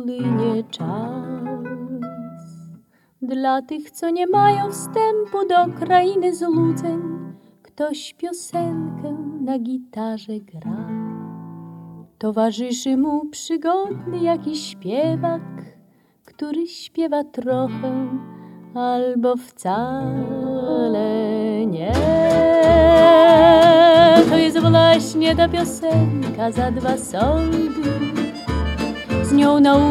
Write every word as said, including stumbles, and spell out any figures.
upłynie czas. Dla tych, co nie mają wstępu do krainy złudzeń, ktoś piosenkę na gitarze gra. Towarzyszy mu przygodny jakiś śpiewak, który śpiewa trochę albo wcale nie. To jest właśnie ta piosenka za dwa soldy. Z nią na